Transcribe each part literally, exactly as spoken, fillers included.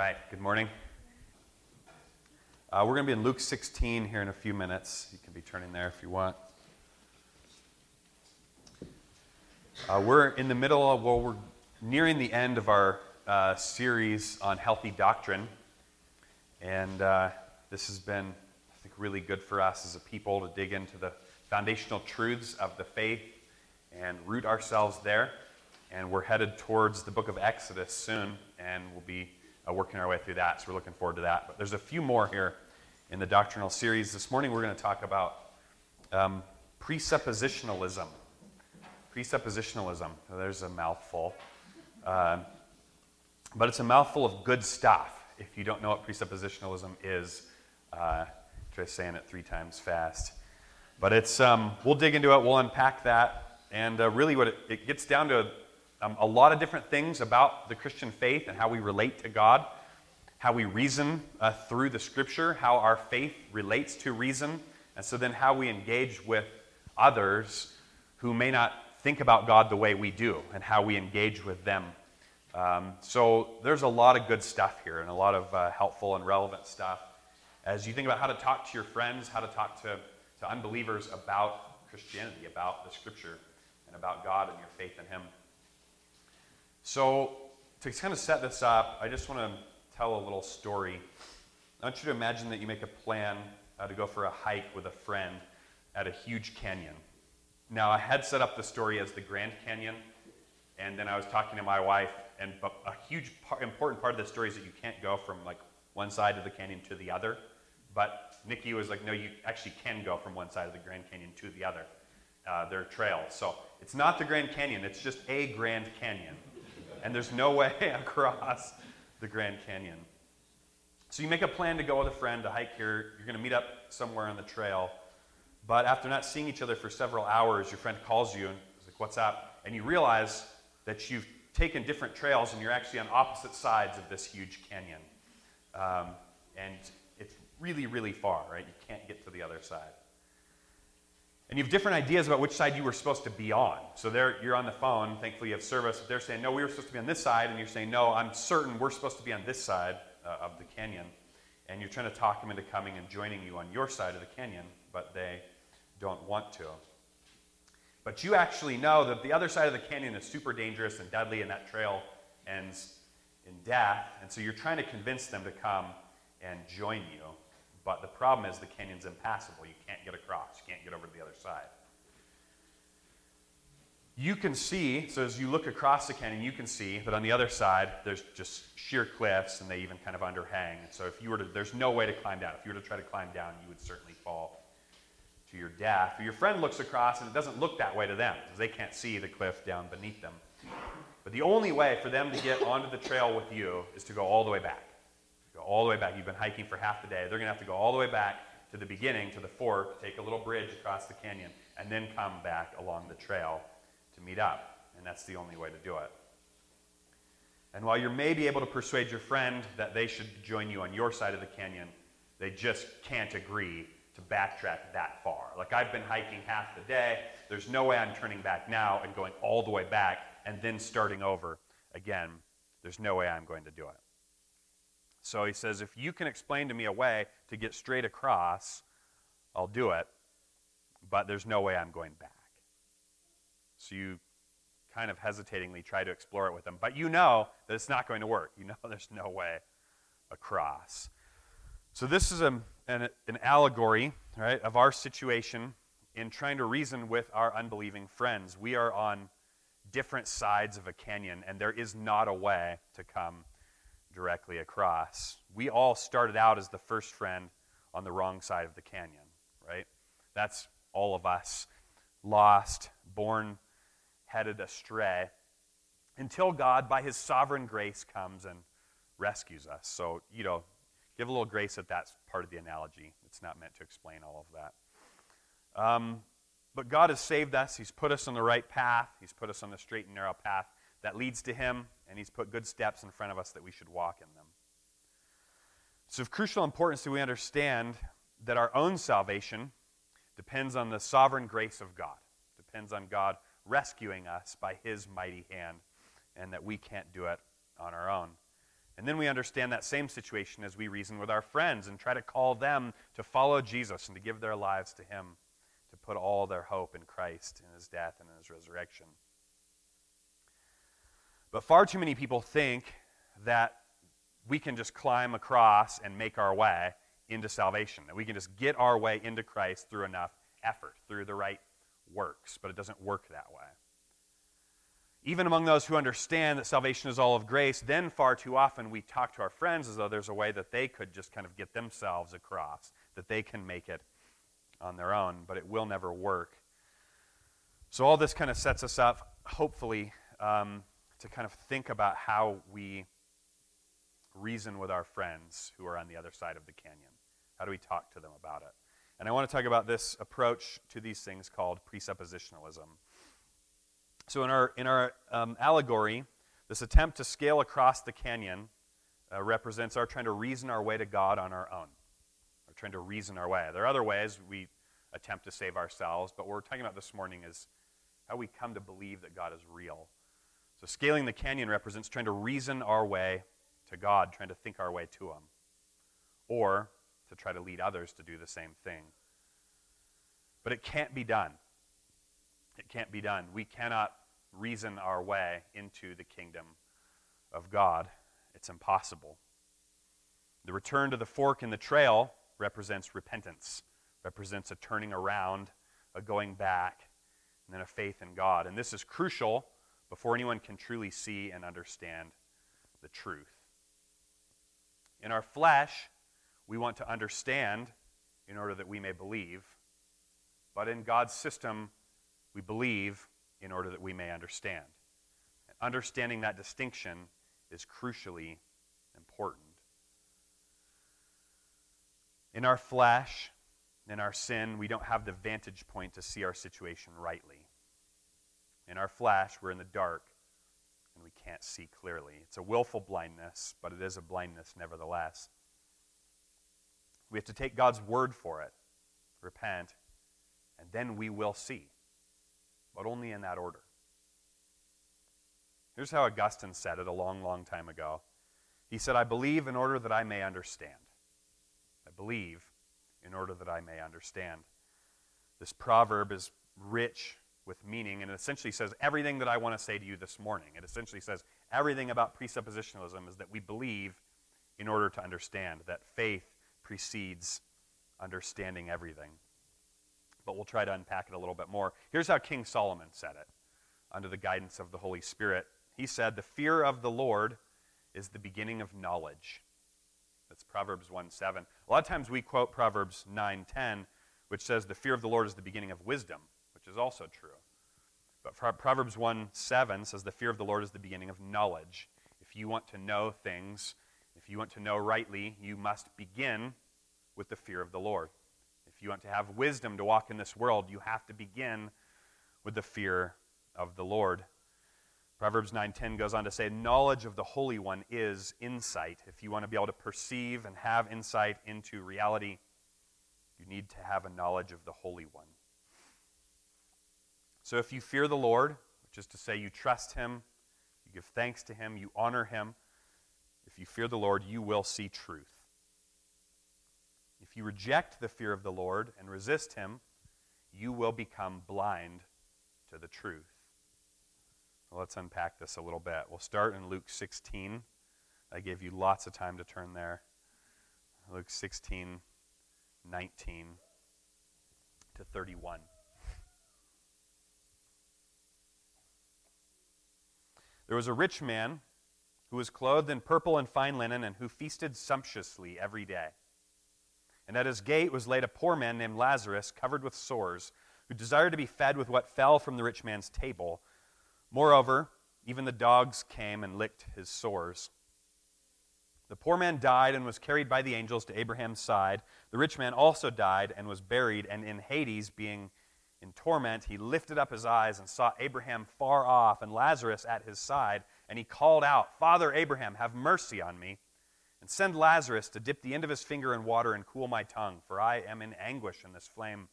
right, good morning. Uh, we're going to be in Luke sixteen here in a few minutes. You can be turning there if you want. Uh, we're in the middle of, well, we're nearing the end of our uh, series on healthy doctrine. And uh, this has been, I think, really good for us as a people to dig into the foundational truths of the faith and root ourselves there. And we're headed towards the book of Exodus soon, and we'll be uh, working our way through that, so we're looking forward to that. But there's a few more here in the doctrinal series. This morning we're going to talk about um, presuppositionalism. Presuppositionalism. Well, there's a mouthful. Uh, but it's a mouthful of good stuff. If you don't know what presuppositionalism is, uh, try saying it three times fast. But it's um, we'll dig into it, we'll unpack that, and uh, really what it, it gets down to Um, a lot of different things about the Christian faith and how we relate to God, how we reason uh, through the Scripture, how our faith relates to reason, and so then how we engage with others who may not think about God the way we do, and how we engage with them. Um, so there's a lot of good stuff here, and a lot of uh, helpful and relevant stuff as you think about how to talk to your friends, how to talk to, to unbelievers about Christianity, about the Scripture, and about God and your faith in Him. So, to kind of set this up, I just want to tell a little story. I want you to imagine that you make a plan uh, to go for a hike with a friend at a huge canyon. Now, I had set up the story as the Grand Canyon, and then I was talking to my wife, and but a huge, part, important part of the story is that you can't go from like one side of the canyon to the other. But Nikki was like, no, you actually can go from one side of the Grand Canyon to the other. Uh, there are trails. So, it's not the Grand Canyon, it's just a Grand Canyon. And there's no way across the Grand Canyon. So you make a plan to go with a friend to hike here. You're going to meet up somewhere on the trail. But after not seeing each other for several hours, your friend calls you and is like, what's up? And you realize that you've taken different trails and you're actually on opposite sides of this huge canyon. Um, and it's really, really far, right? You can't get to the other side. And you have different ideas about which side you were supposed to be on. So there, you're on the phone, thankfully you have service, but they're saying, no, we were supposed to be on this side, and you're saying, no, I'm certain we're supposed to be on this side uh, of the canyon. And you're trying to talk them into coming and joining you on your side of the canyon, but they don't want to. But you actually know that the other side of the canyon is super dangerous and deadly, and that trail ends in death, and so you're trying to convince them to come and join you. But the problem is the canyon's impassable. You can't get across. You can't get over to the other side. You can see, so as you look across the canyon, you can see that on the other side, there's just sheer cliffs, and they even kind of underhang. And so if you were to, there's no way to climb down. If you were to try to climb down, you would certainly fall to your death. But your friend looks across, and it doesn't look that way to them, because they can't see the cliff down beneath them. But the only way for them to get onto the trail with you is to go all the way back. Go all the way back. You've been hiking for half the day. They're going to have to go all the way back to the beginning, to the fork, take a little bridge across the canyon, and then come back along the trail to meet up. And that's the only way to do it. And while you may be able to persuade your friend that they should join you on your side of the canyon, they just can't agree to backtrack that far. Like, I've been hiking half the day. There's no way I'm turning back now and going all the way back and then starting over again. There's no way I'm going to do it. So he says, if you can explain to me a way to get straight across, I'll do it, but there's no way I'm going back. So you kind of hesitatingly try to explore it with them, but you know that it's not going to work. You know there's no way across. So this is a, an, an allegory, right, of our situation in trying to reason with our unbelieving friends. We are on different sides of a canyon, and there is not a way to come directly across. We all started out as the first friend on the wrong side of the canyon, right? That's all of us, lost, born, headed astray, until God, by His sovereign grace, comes and rescues us. So, you know, give a little grace at that part of the analogy. It's not meant to explain all of that. Um, but God has saved us. He's put us on the right path. He's put us on the straight and narrow path that leads to Him, and He's put good steps in front of us that we should walk in them. So of crucial importance that we understand that our own salvation depends on the sovereign grace of God, depends on God rescuing us by His mighty hand, and that we can't do it on our own. And And then we understand that same situation as we reason with our friends and try to call them to follow Jesus and to give their lives to him, to put all their hope in Christ, in his death and in his resurrection. But far too many people think that we can just climb across and make our way into salvation, that we can just get our way into Christ through enough effort, through the right works, but it doesn't work that way. Even among those who understand that salvation is all of grace, then far too often we talk to our friends as though there's a way that they could just kind of get themselves across, that they can make it on their own, but it will never work. So all this kind of sets us up, hopefully, um, to kind of think about how we reason with our friends who are on the other side of the canyon. How do we talk to them about it? And I want to talk about this approach to these things called presuppositionalism. So in our in our um, allegory, this attempt to scale across the canyon uh, represents our trying to reason our way to God on our own. We're trying to reason our way. There are other ways we attempt to save ourselves, but what we're talking about this morning is how we come to believe that God is real. So scaling the canyon represents trying to reason our way to God, trying to think our way to him, or to try to lead others to do the same thing. But it can't be done. It can't be done. We cannot reason our way into the kingdom of God. It's impossible. The return to the fork in the trail represents repentance, represents a turning around, a going back, and then a faith in God. And this is crucial before anyone can truly see and understand the truth. In our flesh, we want to understand in order that we may believe. But in God's system, we believe in order that we may understand. Understanding that distinction is crucially important. In our flesh, in our sin, we don't have the vantage point to see our situation rightly. In our flesh, we're in the dark, and we can't see clearly. It's a willful blindness, but it is a blindness nevertheless. We have to take God's word for it, repent, and then we will see, but only in that order. Here's how Augustine said it a long, long time ago. He said, I believe in order that I may understand. I believe in order that I may understand. This proverb is rich with meaning, and it essentially says everything that I want to say to you this morning. It essentially says everything about presuppositionalism is that we believe in order to understand, that faith precedes understanding everything. But we'll try to unpack it a little bit more. Here's how King Solomon said it, under the guidance of the Holy Spirit. He said, the fear of the Lord is the beginning of knowledge. That's Proverbs one seven. A lot of times we quote Proverbs nine ten, which says the fear of the Lord is the beginning of wisdom, which is also true. But Proverbs one seven says the fear of the Lord is the beginning of knowledge. If you want to know things, if you want to know rightly, you must begin with the fear of the Lord. If you want to have wisdom to walk in this world, you have to begin with the fear of the Lord. Proverbs nine ten goes on to say, knowledge of the Holy One is insight. If you want to be able to perceive and have insight into reality, you need to have a knowledge of the Holy One. So if you fear the Lord, which is to say you trust him, you give thanks to him, you honor him, if you fear the Lord, you will see truth. If you reject the fear of the Lord and resist him, you will become blind to the truth. Well, let's unpack this a little bit. We'll start in Luke sixteen. I gave you lots of time to turn there. Luke sixteen, nineteen to thirty-one. There was a rich man who was clothed in purple and fine linen and who feasted sumptuously every day. And at his gate was laid a poor man named Lazarus, covered with sores, who desired to be fed with what fell from the rich man's table. Moreover, even the dogs came and licked his sores. The poor man died and was carried by the angels to Abraham's side. The rich man also died and was buried, and in Hades, being in torment, he lifted up his eyes and saw Abraham far off and Lazarus at his side, and he called out, Father Abraham, have mercy on me, and send Lazarus to dip the end of his finger in water and cool my tongue, for I am in anguish in this flame.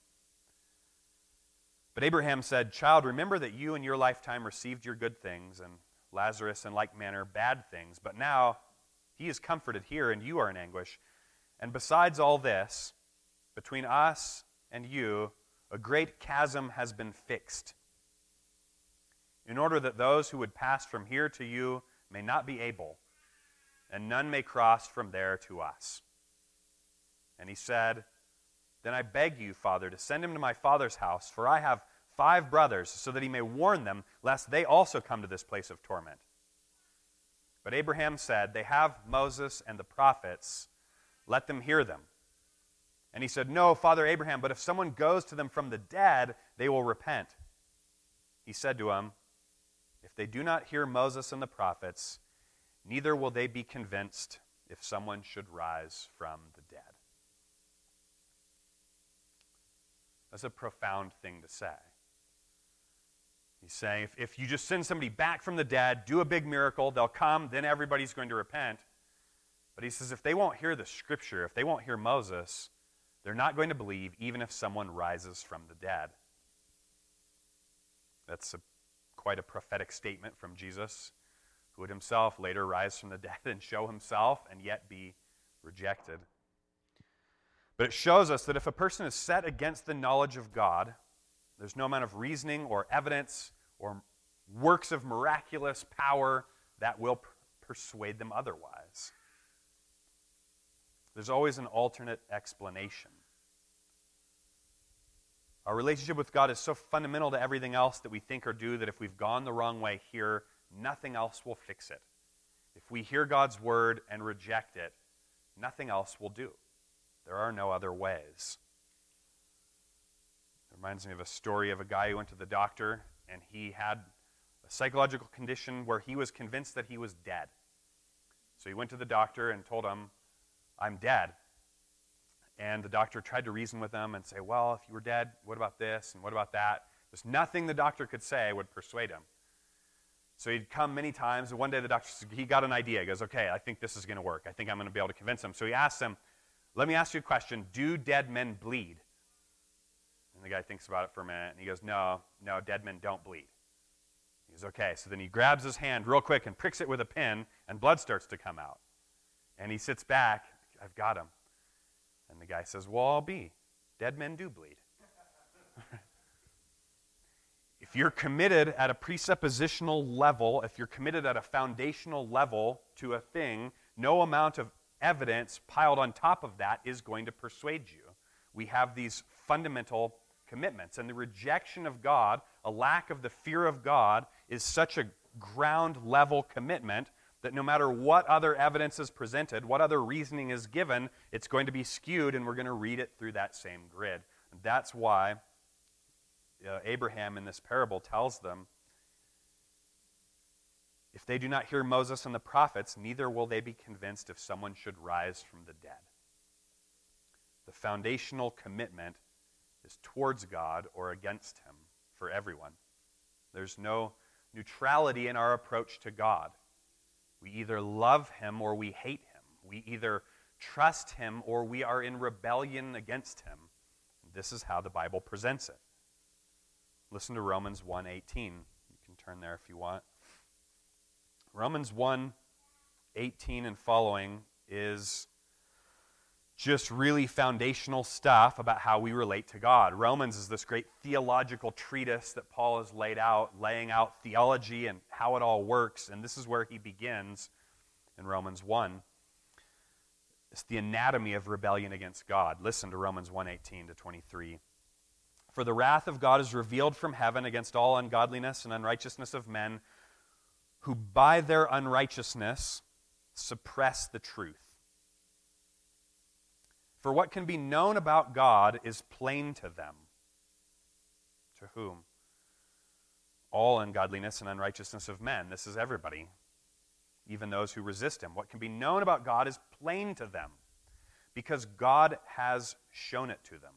But Abraham said, Child, remember that you in your lifetime received your good things, and Lazarus in like manner bad things. But now He is comforted here, and you are in anguish. And besides all this, between us and you, a great chasm has been fixed, in order that those who would pass from here to you may not be able, and none may cross from there to us. And he said, Then I beg you, Father, to send him to my father's house, for I have five brothers, so that he may warn them, lest they also come to this place of torment. But Abraham said, They have Moses and the prophets. Let them hear them. And he said, No, Father Abraham, but if someone goes to them from the dead, they will repent. He said to him, If they do not hear Moses and the prophets, neither will they be convinced if someone should rise from the dead. That's a profound thing to say. He's saying, if, if you just send somebody back from the dead, do a big miracle, they'll come, then everybody's going to repent. But he says, if they won't hear the Scripture, if they won't hear Moses, they're not going to believe even if someone rises from the dead. That's a, quite a prophetic statement from Jesus, who would himself later rise from the dead and show himself and yet be rejected. But it shows us that if a person is set against the knowledge of God, there's no amount of reasoning or evidence or works of miraculous power that will per- persuade them otherwise. There's always an alternate explanation. Our relationship with God is so fundamental to everything else that we think or do that if we've gone the wrong way here, nothing else will fix it. If we hear God's word and reject it, nothing else will do. There are no other ways. It reminds me of a story of a guy who went to the doctor and he had a psychological condition where he was convinced that he was dead. So he went to the doctor and told him, I'm dead. And the doctor tried to reason with him and say, well, if you were dead, what about this and what about that? There's nothing the doctor could say would persuade him. So he'd come many times, and one day the doctor, he got an idea. He goes, okay, I think this is going to work. I think I'm going to be able to convince him. So he asked him, let me ask you a question. Do dead men bleed? And the guy thinks about it for a minute, and he goes, no, no, dead men don't bleed. He goes, okay. So then he grabs his hand real quick and pricks it with a pin, and blood starts to come out. And he sits back. I've got him. And the guy says, well, I'll be. Dead men do bleed. If you're committed at a presuppositional level, if you're committed at a foundational level to a thing, no amount of evidence piled on top of that is going to persuade you. We have these fundamental commitments. And the rejection of God, a lack of the fear of God, is such a ground level commitment that no matter what other evidence is presented, what other reasoning is given, it's going to be skewed, and we're going to read it through that same grid. And that's why uh, Abraham in this parable tells them, if they do not hear Moses and the prophets, neither will they be convinced if someone should rise from the dead. The foundational commitment is towards God or against him for everyone. There's no neutrality in our approach to God. We either love him or we hate him. We either trust him or we are in rebellion against him. This is how the Bible presents it. Listen to Romans one eighteen. You can turn there if you want. Romans one eighteen and following is just really foundational stuff about how we relate to God. Romans is this great theological treatise that Paul has laid out, laying out theology and how it all works, and this is where he begins in Romans one. It's the anatomy of rebellion against God. Listen to Romans one eighteen to twenty-three. For the wrath of God is revealed from heaven against all ungodliness and unrighteousness of men, who by their unrighteousness suppress the truth. For what can be known about God is plain to them. To whom? All ungodliness and unrighteousness of men. This is everybody, even those who resist him. What can be known about God is plain to them, because God has shown it to them.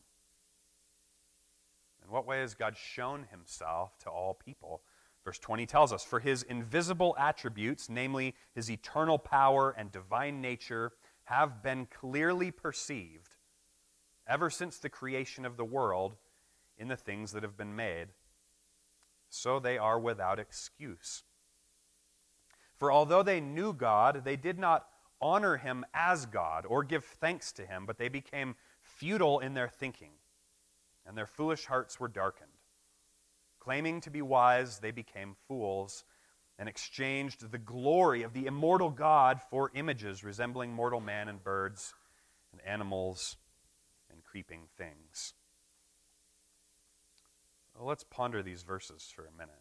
In what way has God shown himself to all people? Verse twenty tells us, for his invisible attributes, namely his eternal power and divine nature, have been clearly perceived ever since the creation of the world in the things that have been made. So they are without excuse. For although they knew God, they did not honor him as God or give thanks to him, but they became futile in their thinking, and their foolish hearts were darkened. Claiming to be wise, they became fools and exchanged the glory of the immortal God for images resembling mortal man and birds and animals and creeping things. Well, let's ponder these verses for a minute.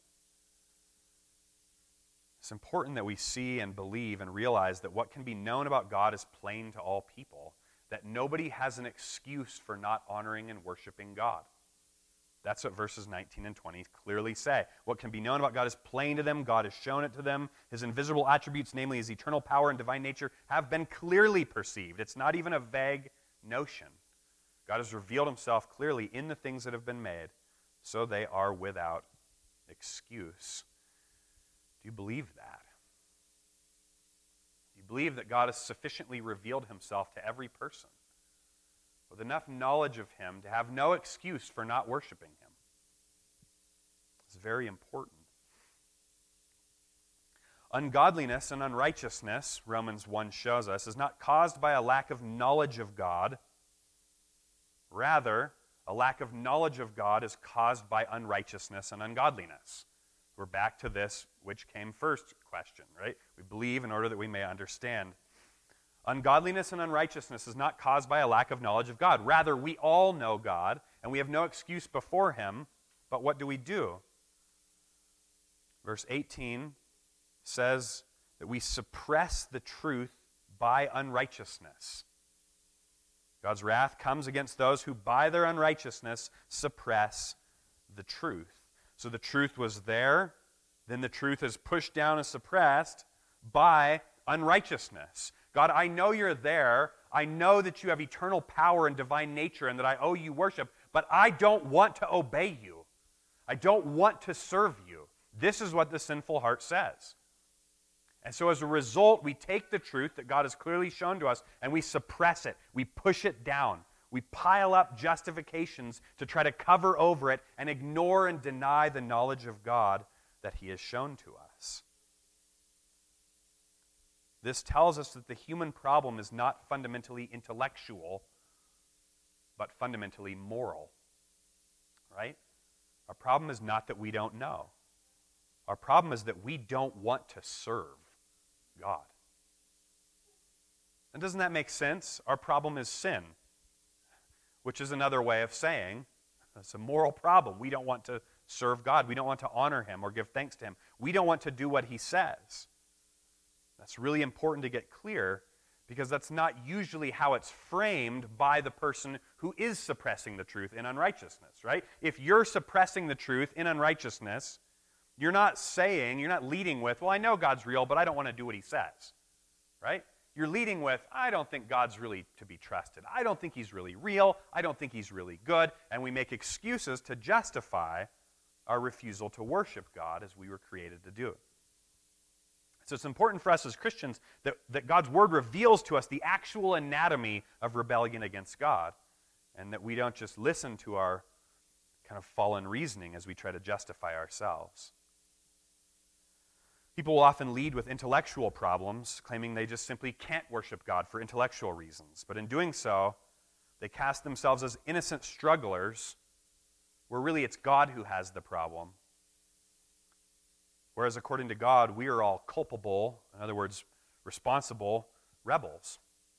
It's important that we see and believe and realize that what can be known about God is plain to all people, that nobody has an excuse for not honoring and worshiping God. That's what verses nineteen and twenty clearly say. What can be known about God is plain to them. God has shown it to them. His invisible attributes, namely his eternal power and divine nature, have been clearly perceived. It's not even a vague notion. God has revealed himself clearly in the things that have been made, so they are without excuse. Do you believe that? Do you believe that God has sufficiently revealed himself to every person with enough knowledge of him to have no excuse for not worshiping him? It's very important. Ungodliness and unrighteousness, Romans one shows us, is not caused by a lack of knowledge of God. Rather, a lack of knowledge of God is caused by unrighteousness and ungodliness. We're back to this which came first question, right? We believe in order that we may understand. Ungodliness and unrighteousness is not caused by a lack of knowledge of God. Rather, we all know God, and we have no excuse before him, but what do we do? Verse eighteen says that we suppress the truth by unrighteousness. God's wrath comes against those who by their unrighteousness suppress the truth. So the truth was there, then the truth is pushed down and suppressed by unrighteousness. God, I know you're there. I know that you have eternal power and divine nature and that I owe you worship, but I don't want to obey you. I don't want to serve you. This is what the sinful heart says. And so as a result, we take the truth that God has clearly shown to us and we suppress it. We push it down. We pile up justifications to try to cover over it and ignore and deny the knowledge of God that he has shown to us. This tells us that the human problem is not fundamentally intellectual, but fundamentally moral. Right? Our problem is not that we don't know. Our problem is that we don't want to serve God. And doesn't that make sense? Our problem is sin, which is another way of saying it's a moral problem. We don't want to serve God. We don't want to honor him or give thanks to him. We don't want to do what he says. That's really important to get clear because that's not usually how it's framed by the person who is suppressing the truth in unrighteousness, right? If you're suppressing the truth in unrighteousness, you're not saying, you're not leading with, well, I know God's real, but I don't want to do what he says, right? You're leading with, I don't think God's really to be trusted. I don't think he's really real. I don't think he's really good. And we make excuses to justify our refusal to worship God as we were created to do. So it's important for us as Christians that, that God's word reveals to us the actual anatomy of rebellion against God, and that we don't just listen to our kind of fallen reasoning as we try to justify ourselves. People will often lead with intellectual problems, claiming they just simply can't worship God for intellectual reasons. But in doing so, they cast themselves as innocent strugglers, where really it's God who has the problem. Whereas according to God, we are all culpable, in other words, responsible rebels.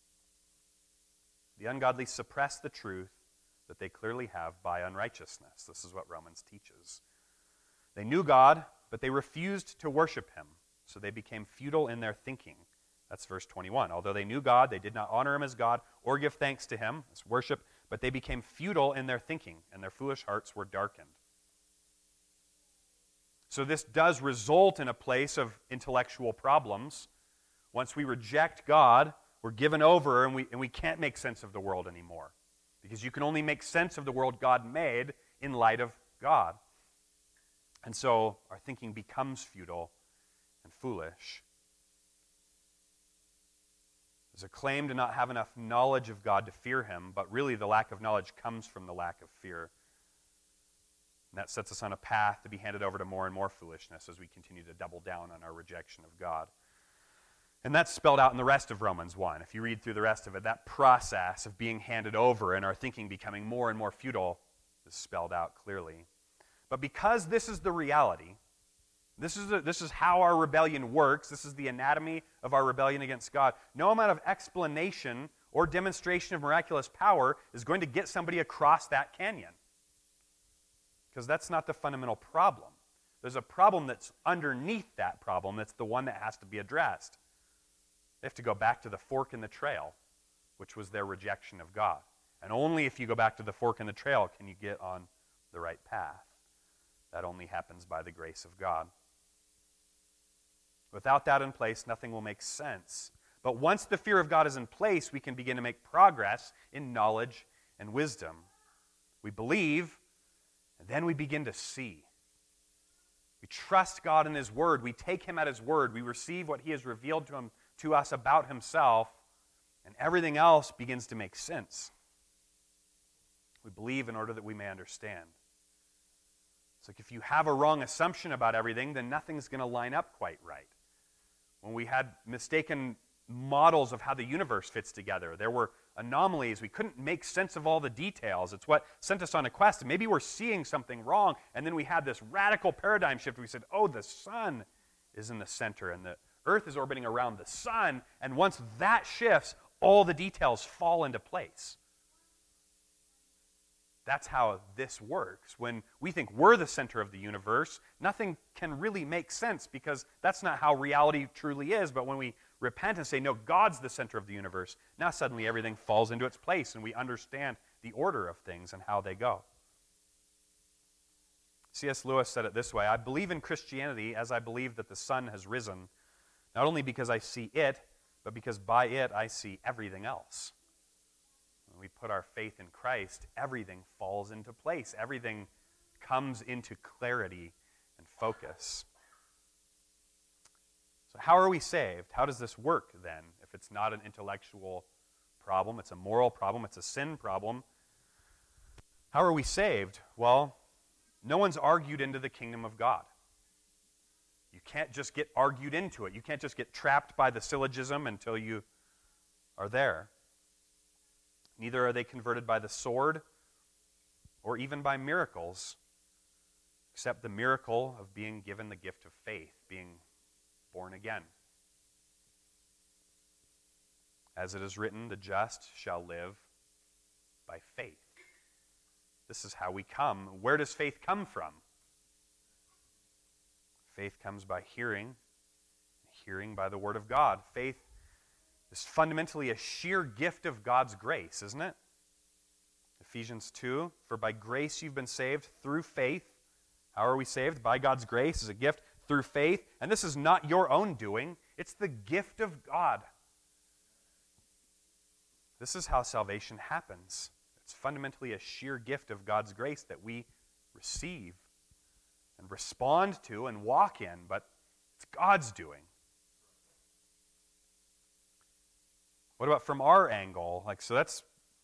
The ungodly suppress the truth that they clearly have by unrighteousness. This is what Romans teaches. They knew God, but they refused to worship him, so they became futile in their thinking. That's verse twenty-one. Although they knew God, they did not honor him as God or give thanks to him, as worship, but they became futile in their thinking, and their foolish hearts were darkened. So this does result in a place of intellectual problems. Once we reject God, we're given over and we, and we can't make sense of the world anymore. Because you can only make sense of the world God made in light of God. And so our thinking becomes futile and foolish. There's a claim to not have enough knowledge of God to fear him, but really the lack of knowledge comes from the lack of fear. And that sets us on a path to be handed over to more and more foolishness as we continue to double down on our rejection of God. And that's spelled out in the rest of Romans one. If you read through the rest of it, that process of being handed over and our thinking becoming more and more futile is spelled out clearly. But because this is the reality, this is, a, this is how our rebellion works, this is the anatomy of our rebellion against God, no amount of explanation or demonstration of miraculous power is going to get somebody across that canyon. Because that's not the fundamental problem. There's a problem that's underneath that problem that's the one that has to be addressed. They have to go back to the fork in the trail, which was their rejection of God. And only if you go back to the fork in the trail can you get on the right path. That only happens by the grace of God. Without that in place, nothing will make sense. But once the fear of God is in place, we can begin to make progress in knowledge and wisdom. We believe, and then we begin to see. We trust God in His Word. We take Him at His Word. We receive what He has revealed to, him, to us about Himself, and everything else begins to make sense. We believe in order that we may understand. It's like if you have a wrong assumption about everything, then nothing's going to line up quite right. When we had mistaken models of how the universe fits together, there were anomalies. We couldn't make sense of all the details. It's what sent us on a quest. And maybe we're seeing something wrong, and then we had this radical paradigm shift. We said, oh, the sun is in the center, and the earth is orbiting around the sun, and once that shifts, all the details fall into place. That's how this works. When we think we're the center of the universe, nothing can really make sense because that's not how reality truly is. But when we repent and say, no, God's the center of the universe, now suddenly everything falls into its place and we understand the order of things and how they go. C S Lewis said it this way: I believe in Christianity as I believe that the sun has risen, not only because I see it, but because by it I see everything else. When we put our faith in Christ, everything falls into place. Everything comes into clarity and focus. So how are we saved? How does this work then? If it's not an intellectual problem, it's a moral problem, it's a sin problem. How are we saved? Well, no one's argued into the kingdom of God. You can't just get argued into it. You can't just get trapped by the syllogism until you are there. Neither are they converted by the sword or even by miracles, except the miracle of being given the gift of faith, being born again. As it is written, the just shall live by faith. This is how we come. Where does faith come from? Faith comes by hearing, hearing by the word of God. Faith is fundamentally a sheer gift of God's grace, isn't it? Ephesians two, for by grace you've been saved through faith. How are we saved? By God's grace as a gift through faith. And this is not your own doing. It's the gift of God. This is how salvation happens. It's fundamentally a sheer gift of God's grace that we receive and respond to and walk in, but it's God's doing. What about from our angle? Like, so that's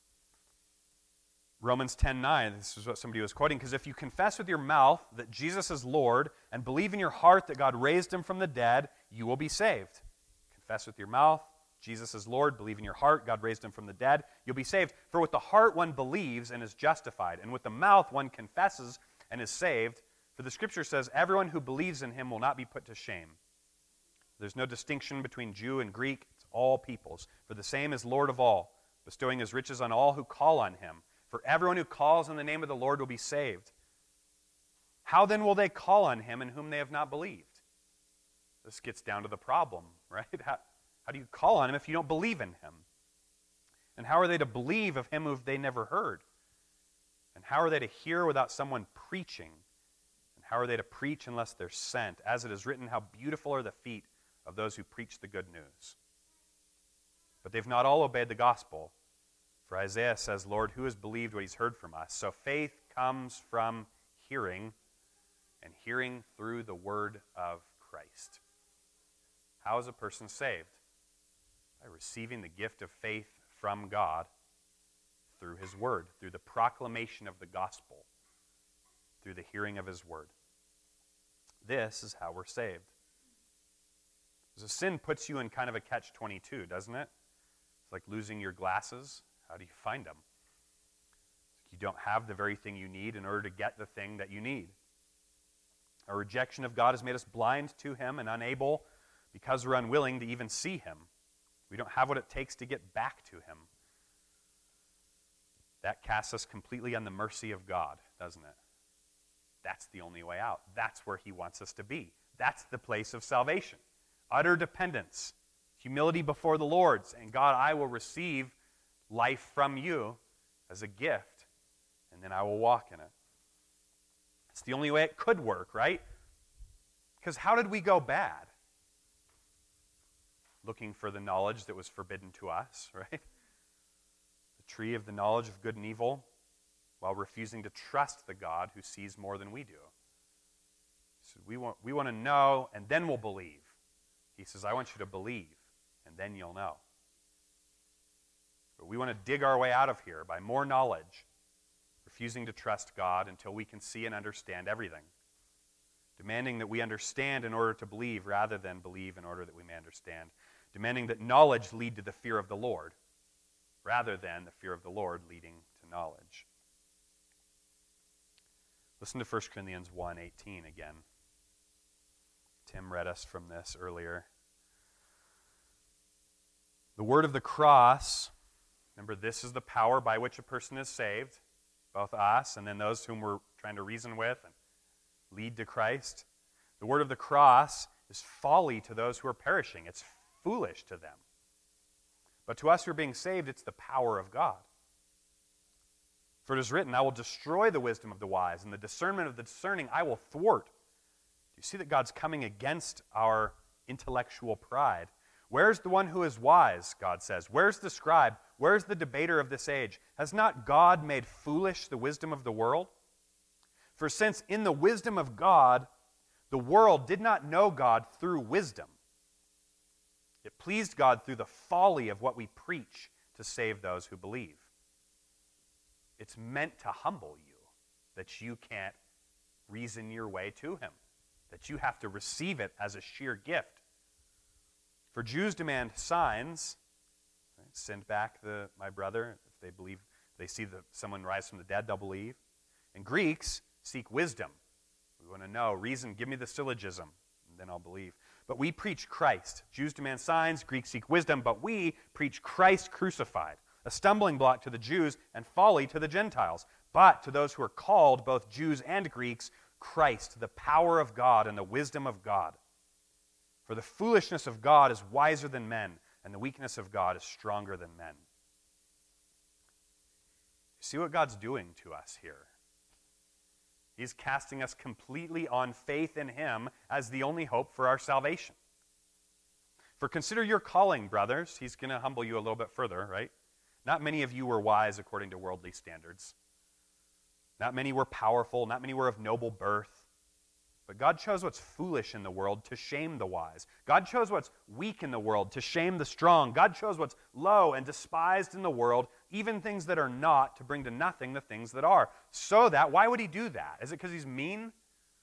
Romans ten nine. This is what somebody was quoting. Because if you confess with your mouth that Jesus is Lord and believe in your heart that God raised him from the dead, you will be saved. Confess with your mouth, Jesus is Lord. Believe in your heart, God raised him from the dead. You'll be saved. For with the heart one believes and is justified, and with the mouth one confesses and is saved. For the Scripture says, everyone who believes in him will not be put to shame. There's no distinction between Jew and Greek. It's all peoples. For the same is Lord of all, bestowing his riches on all who call on him. For everyone who calls on the name of the Lord will be saved. How then will they call on him in whom they have not believed? This gets down to the problem, right? How, how do you call on him if you don't believe in him? And how are they to believe of him who they never heard? And how are they to hear without someone preaching? And how are they to preach unless they're sent? As it is written, how beautiful are the feet of those who preach the good news. But they've not all obeyed the gospel. For Isaiah says, Lord, who has believed what he's heard from us? So faith comes from hearing, and hearing through the word of Christ. How is a person saved? By receiving the gift of faith from God through his word, through the proclamation of the gospel, through the hearing of his word. This is how we're saved. Because sin puts you in kind of a catch twenty-two, doesn't it? It's like losing your glasses. How do you find them? You don't have the very thing you need in order to get the thing that you need. Our rejection of God has made us blind to him and unable, because we're unwilling, to even see him. We don't have what it takes to get back to him. That casts us completely on the mercy of God, doesn't it? That's the only way out. That's where he wants us to be. That's the place of salvation. Utter dependence, humility before the Lord, saying, God, I will receive life from you as a gift, and then I will walk in it. It's the only way it could work, right? Because how did we go bad? Looking for the knowledge that was forbidden to us, right? The tree of the knowledge of good and evil, while refusing to trust the God who sees more than we do. So we want, we want to know, and then we'll believe. He says, I want you to believe, and then you'll know. But we want to dig our way out of here by more knowledge, refusing to trust God until we can see and understand everything, demanding that we understand in order to believe rather than believe in order that we may understand, demanding that knowledge lead to the fear of the Lord rather than the fear of the Lord leading to knowledge. Listen to First Corinthians one eighteen again. Tim read us from this earlier. The word of the cross, remember, this is the power by which a person is saved, both us and then those whom we're trying to reason with and lead to Christ. The word of the cross is folly to those who are perishing. It's foolish to them. But to us who are being saved, it's the power of God. For it is written, I will destroy the wisdom of the wise, and the discernment of the discerning I will thwart. Do you see that God's coming against our intellectual pride? Where's the one who is wise, God says? Where's the scribe? Where's the debater of this age? Has not God made foolish the wisdom of the world? For since in the wisdom of God, the world did not know God through wisdom, it pleased God through the folly of what we preach to save those who believe. It's meant to humble you, that you can't reason your way to him, that you have to receive it as a sheer gift. For Jews demand signs, right? Send back the, my brother. If they believe, they see the, someone rise from the dead, they'll believe. And Greeks seek wisdom. We want to know, reason, give me the syllogism, and then I'll believe. But we preach Christ. Jews demand signs, Greeks seek wisdom, but we preach Christ crucified, a stumbling block to the Jews and folly to the Gentiles. But to those who are called, both Jews and Greeks, Christ, the power of God and the wisdom of God. For the foolishness of God is wiser than men, and the weakness of God is stronger than men. See what God's doing to us here. He's casting us completely on faith in him as the only hope for our salvation. For consider your calling, brothers. He's going to humble you a little bit further, right? Not many of you were wise according to worldly standards. Not many were powerful. Not many were of noble birth. But God chose what's foolish in the world to shame the wise. God chose what's weak in the world to shame the strong. God chose what's low and despised in the world, even things that are not, to bring to nothing the things that are. So that, why would he do that? Is it because he's mean?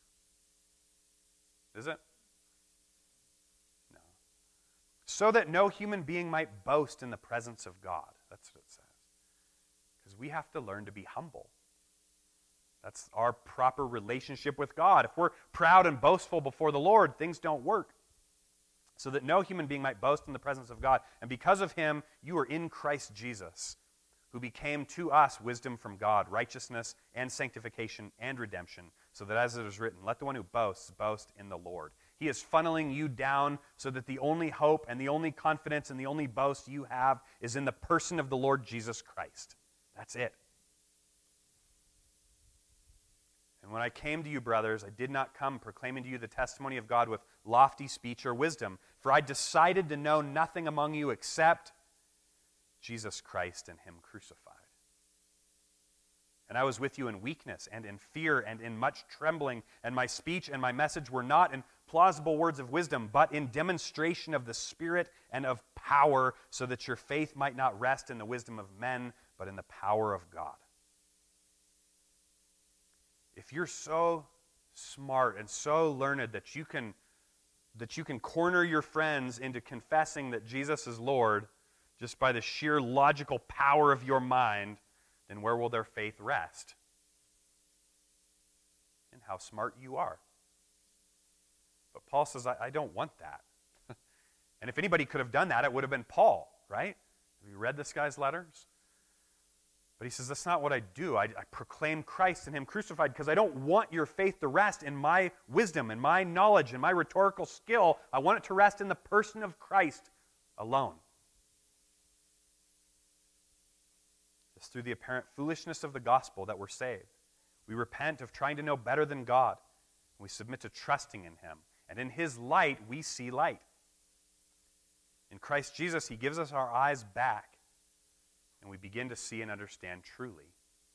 Is it? No. So that no human being might boast in the presence of God. That's what it says. Because we have to learn to be humble. That's our proper relationship with God. If we're proud and boastful before the Lord, things don't work. So that no human being might boast in the presence of God. And because of him, you are in Christ Jesus, who became to us wisdom from God, righteousness and sanctification and redemption, so that as it is written, let the one who boasts boast in the Lord. He is funneling you down so that the only hope and the only confidence and the only boast you have is in the person of the Lord Jesus Christ. That's it. And when I came to you, brothers, I did not come proclaiming to you the testimony of God with lofty speech or wisdom, for I decided to know nothing among you except Jesus Christ and him crucified. And I was with you in weakness and in fear and in much trembling, and my speech and my message were not in plausible words of wisdom, but in demonstration of the Spirit and of power, so that your faith might not rest in the wisdom of men, but in the power of God. If you're so smart and so learned that you can that you can corner your friends into confessing that Jesus is Lord just by the sheer logical power of your mind, then where will their faith rest? In how smart you are. But Paul says, I, I don't want that. And if anybody could have done that, it would have been Paul, right? Have you read this guy's letters? But he says, that's not what I do. I, I proclaim Christ and him crucified because I don't want your faith to rest in my wisdom and my knowledge and my rhetorical skill. I want it to rest in the person of Christ alone. It's through the apparent foolishness of the gospel that we're saved. We repent of trying to know better than God. And we submit to trusting in him. And in his light, we see light. In Christ Jesus, he gives us our eyes back. And we begin to see and understand truly.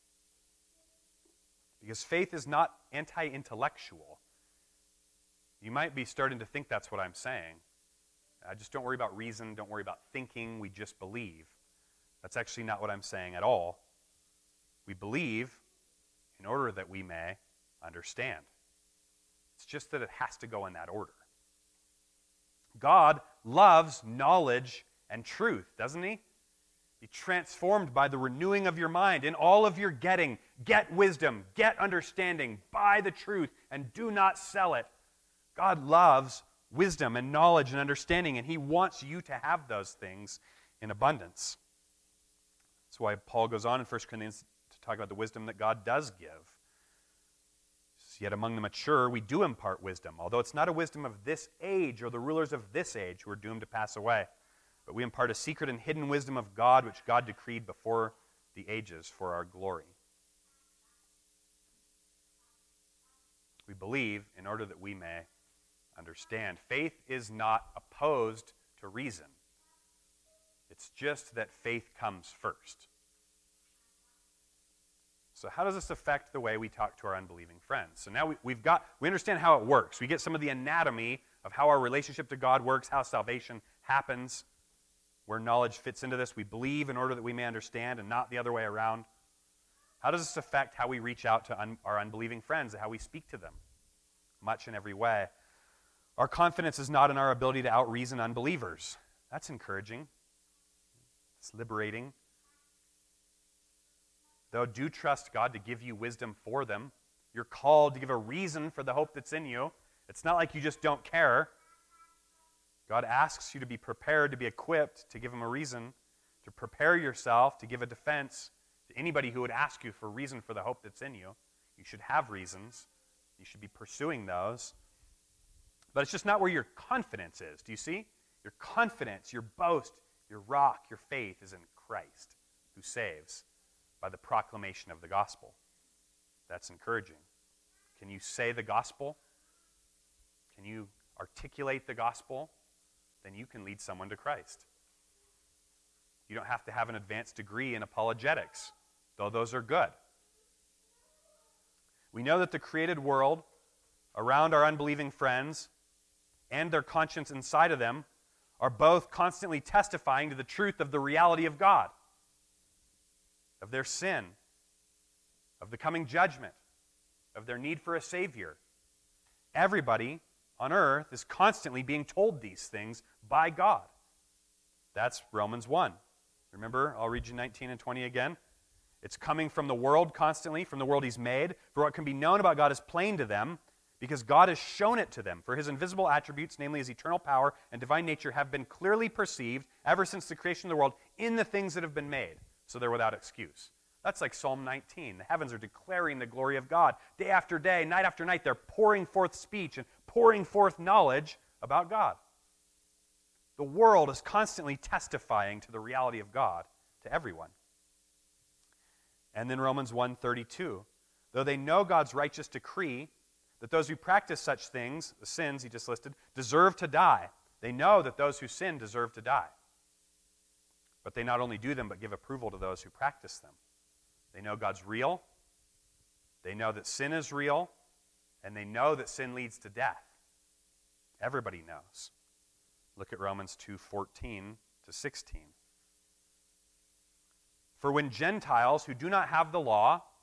Because faith is not anti-intellectual. You might be starting to think that's what I'm saying. Uh, just don't worry about reason, don't worry about thinking, we just believe. That's actually not what I'm saying at all. We believe in order that we may understand. It's just that it has to go in that order. God loves knowledge and truth, doesn't he? Be transformed by the renewing of your mind. In all of your getting, get wisdom, get understanding, buy the truth, and do not sell it. God loves wisdom and knowledge and understanding, and he wants you to have those things in abundance. That's why Paul goes on in First Corinthians to talk about the wisdom that God does give. Yet among the mature, we do impart wisdom, although it's not a wisdom of this age or the rulers of this age who are doomed to pass away. But we impart a secret and hidden wisdom of God, which God decreed before the ages for our glory. We believe in order that we may understand. Faith is not opposed to reason. It's just that faith comes first. So how does this affect the way we talk to our unbelieving friends? So now we, we've got, we understand how it works. We get some of the anatomy of how our relationship to God works, how salvation happens, where knowledge fits into this. We believe in order that we may understand and not the other way around. How does this affect how we reach out to un, our unbelieving friends and how we speak to them? Much in every way. Our confidence is not in our ability to out-reason unbelievers. That's encouraging. It's liberating. Though do trust God to give you wisdom for them. You're called to give a reason for the hope that's in you. It's not like you just don't care. God asks you to be prepared, to be equipped, to give him a reason, to prepare yourself, to give a defense to anybody who would ask you for a reason for the hope that's in you. You should have reasons. You should be pursuing those. But it's just not where your confidence is. Do you see? Your confidence, your boast, your rock, your faith is in Christ, who saves by the proclamation of the gospel. That's encouraging. Can you say the gospel? Can you articulate the gospel? Then you can lead someone to Christ. You don't have to have an advanced degree in apologetics, though those are good. We know that the created world around our unbelieving friends and their conscience inside of them are both constantly testifying to the truth of the reality of God, of their sin, of the coming judgment, of their need for a Savior. Everybody on earth is constantly being told these things by God. That's Romans one. Remember, I'll read you nineteen and twenty again. It's coming from the world constantly, from the world he's made. For what can be known about God is plain to them, because God has shown it to them. For his invisible attributes, namely his eternal power and divine nature, have been clearly perceived ever since the creation of the world in the things that have been made. So they're without excuse. That's like Psalm nineteen. The heavens are declaring the glory of God. Day after day, night after night, they're pouring forth speech and pouring forth knowledge about God. The world is constantly testifying to the reality of God to everyone. And then Romans one thirty-two. Though they know God's righteous decree that those who practice such things, the sins he just listed, deserve to die. They know that those who sin deserve to die. But they not only do them, but give approval to those who practice them. They know God's real. They know that sin is real. And they know that sin leads to death. Everybody knows. Look at Romans two fourteen to sixteen. For when Gentiles who do not have the law,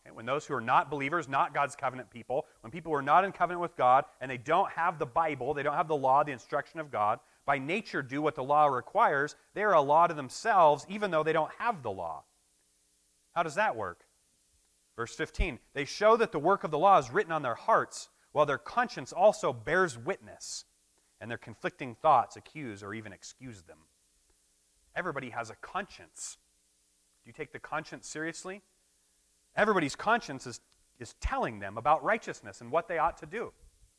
Okay, when those who are not believers, not God's covenant people, when people are not in covenant with God and they don't have the Bible, they don't have the law, the instruction of God, by nature do what the law requires, they are a law to themselves even though they don't have the law. How does that work? Verse fifteen, they show that the work of the law is written on their hearts, while their conscience also bears witness, and their conflicting thoughts accuse or even excuse them. Everybody has a conscience. Do you take the conscience seriously? Everybody's conscience is, is telling them about righteousness and what they ought to do.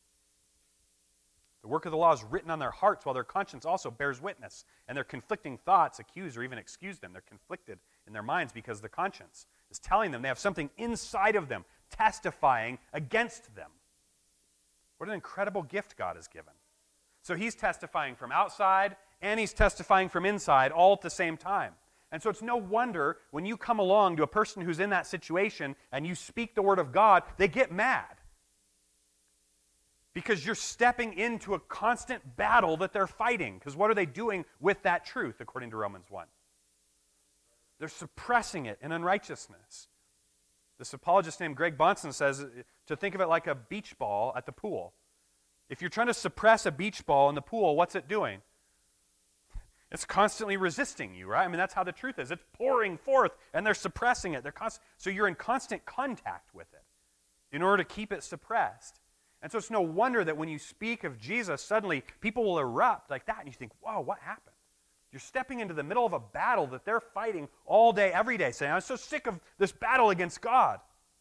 The work of the law is written on their hearts, while their conscience also bears witness, and their conflicting thoughts accuse or even excuse them. They're conflicted in their minds because the conscience is telling them they have something inside of them testifying against them. What an incredible gift God has given. So he's testifying from outside and he's testifying from inside all at the same time. And so it's no wonder when you come along to a person who's in that situation and you speak the word of God, they get mad. Because you're stepping into a constant battle that they're fighting. Because what are they doing with that truth, according to Romans one? They're suppressing it in unrighteousness. This apologist named Greg Bahnsen says to think of it like a beach ball at the pool. If you're trying to suppress a beach ball in the pool, what's it doing? It's constantly resisting you, right? I mean, that's how the truth is. It's pouring forth, and they're suppressing it. They're const- so you're in constant contact with it in order to keep it suppressed. And so it's no wonder that when you speak of Jesus, suddenly people will erupt like that, and you think, whoa, what happened? You're stepping into the middle of a battle that they're fighting all day, every day, saying, I'm so sick of this battle against God.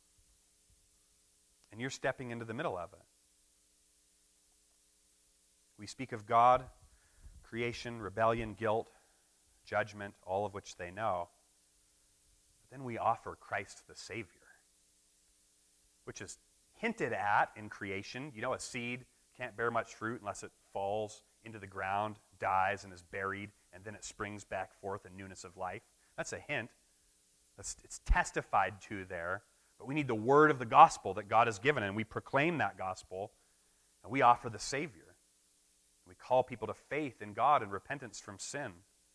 And you're stepping into the middle of it. We speak of God, creation, rebellion, guilt, judgment, all of which they know. But then we offer Christ the Savior, which is hinted at in creation. You know, a seed can't bear much fruit unless it falls into the ground, dies, and is buried, and then it springs back forth in newness of life. That's a hint. That's, it's testified to there. But we need the word of the gospel that God has given, and we proclaim that gospel, and we offer the Savior. We call people to faith in God and repentance from sin.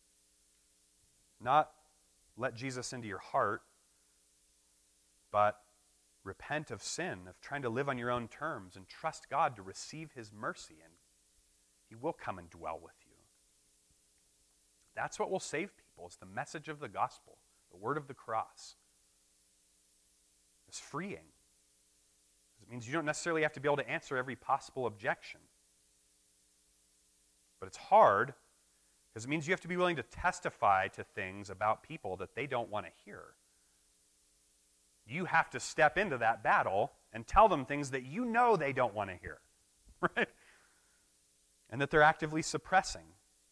Not let Jesus into your heart, but repent of sin, of trying to live on your own terms, and trust God to receive his mercy, and he will come and dwell with you. That's what will save people, is the message of the gospel, the word of the cross. It's freeing. It means you don't necessarily have to be able to answer every possible objection. But it's hard because it means you have to be willing to testify to things about people that they don't want to hear. You have to step into that battle and tell them things that you know they don't want to hear, right? And that they're actively suppressing.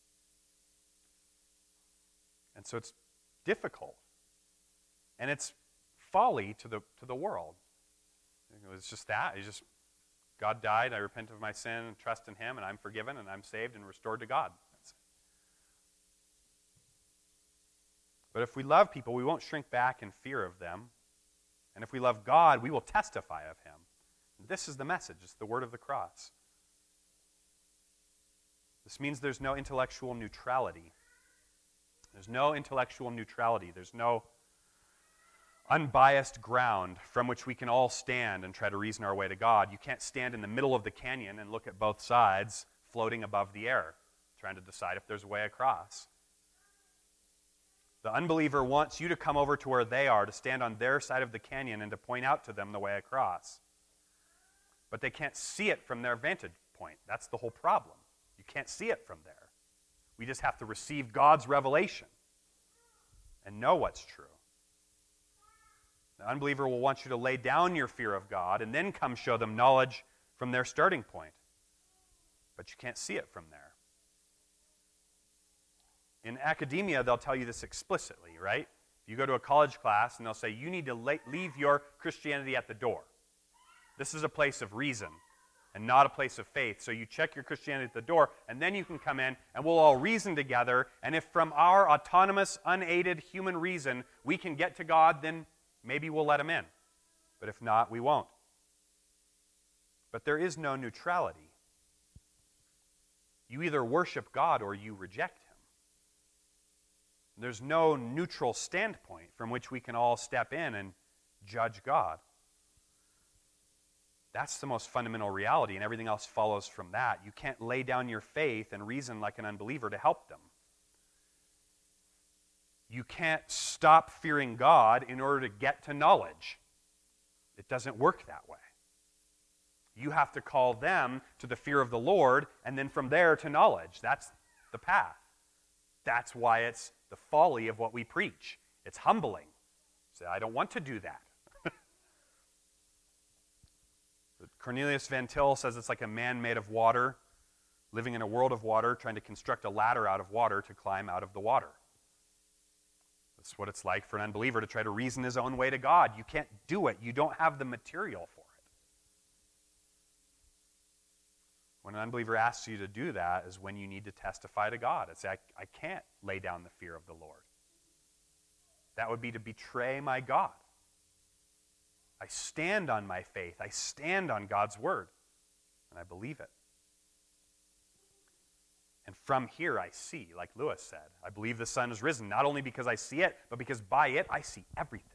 And so it's difficult. And it's folly to the to the world. It's just that. It's just, God died, I repent of my sin, and trust in him, and I'm forgiven, and I'm saved and restored to God. But if we love people, we won't shrink back in fear of them. And if we love God, we will testify of him. This is the message. It's the word of the cross. This means there's no intellectual neutrality. There's no intellectual neutrality. There's no unbiased ground from which we can all stand and try to reason our way to God. You can't stand in the middle of the canyon and look at both sides floating above the air, trying to decide if there's a way across. The unbeliever wants you to come over to where they are, to stand on their side of the canyon and to point out to them the way across. But they can't see it from their vantage point. That's the whole problem. You can't see it from there. We just have to receive God's revelation and know what's true. The unbeliever will want you to lay down your fear of God and then come show them knowledge from their starting point. But you can't see it from there. In academia, they'll tell you this explicitly, right? You go to a college class and they'll say, you need to leave your Christianity at the door. This is a place of reason and not a place of faith. So you check your Christianity at the door, and then you can come in and we'll all reason together. And if from our autonomous, unaided human reason we can get to God, then maybe we'll let him in. But if not, we won't. But there is no neutrality. You either worship God or you reject him. There's no neutral standpoint from which we can all step in and judge God. That's the most fundamental reality, and everything else follows from that. You can't lay down your faith and reason like an unbeliever to help them. You can't stop fearing God in order to get to knowledge. It doesn't work that way. You have to call them to the fear of the Lord, and then from there to knowledge. That's the path. That's why it's the folly of what we preach. It's humbling. Say, I don't want to do that. Cornelius Van Til says it's like a man made of water, living in a world of water, trying to construct a ladder out of water to climb out of the water. That's what it's like for an unbeliever to try to reason his own way to God. You can't do it. You don't have the material for it. When an unbeliever asks you to do that is when you need to testify to God and say, I, I can't lay down the fear of the Lord. That would be to betray my God. I stand on my faith. I stand on God's word, and I believe it. And from here I see, like Lewis said, I believe the sun has risen, not only because I see it, but because by it I see everything.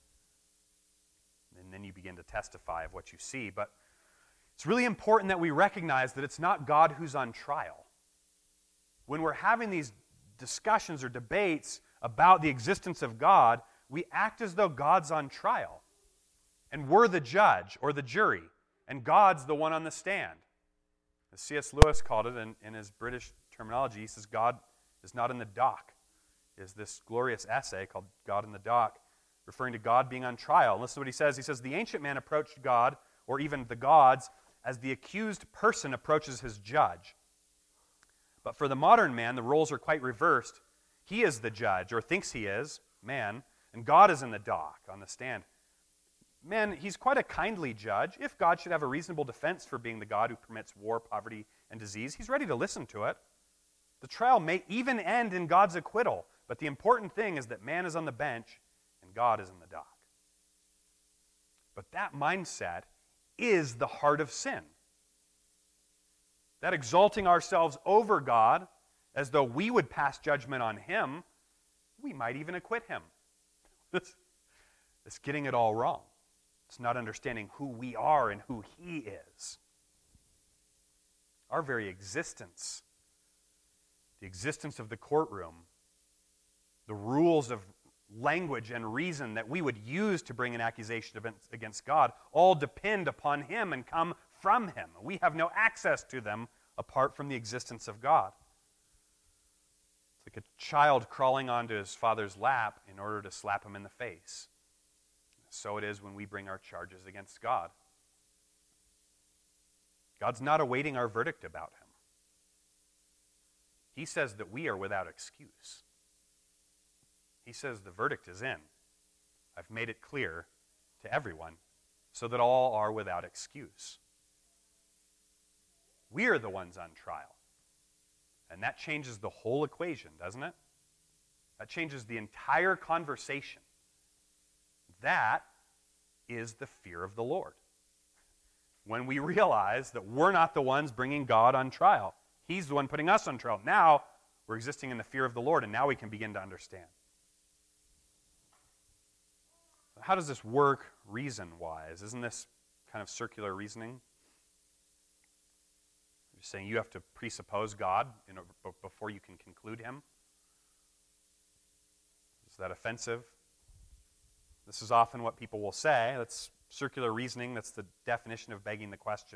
And then you begin to testify of what you see. But it's really important that we recognize that it's not God who's on trial. When we're having these discussions or debates about the existence of God, we act as though God's on trial. And we're the judge or the jury, and God's the one on the stand. As C S Lewis called it in, in his British terminology, he says God is not in the dock. Is this glorious essay called God in the Dock, referring to God being on trial. And listen to what he says. He says, the ancient man approached God, or even the gods, as the accused person approaches his judge. But for the modern man, the roles are quite reversed. He is the judge, or thinks he is, man, and God is in the dock, on the stand. Man, he's quite a kindly judge. If God should have a reasonable defense for being the God who permits war, poverty, and disease, he's ready to listen to it. The trial may even end in God's acquittal, but the important thing is that man is on the bench and God is in the dock. But that mindset is the heart of sin. That exalting ourselves over God as though we would pass judgment on him, we might even acquit him. It's, it's getting it all wrong. It's not understanding who we are and who he is. Our very existence, the existence of the courtroom, the rules of language and reason that we would use to bring an accusation against God all depend upon him and come from him. We have no access to them apart from the existence of God. It's like a child crawling onto his father's lap in order to slap him in the face. So it is when we bring our charges against God. God's not awaiting our verdict about him. He says that we are without excuse. He says the verdict is in. I've made it clear to everyone so that all are without excuse. We are the ones on trial. And that changes the whole equation, doesn't it? That changes the entire conversation. That is the fear of the Lord. When we realize that we're not the ones bringing God on trial. He's the one putting us on trial. Now we're existing in the fear of the Lord, and now we can begin to understand. How does this work reason-wise? Isn't this kind of circular reasoning? You're saying you have to presuppose God in a, b- before you can conclude him? Is that offensive? This is often what people will say. That's circular reasoning. That's the definition of begging the question.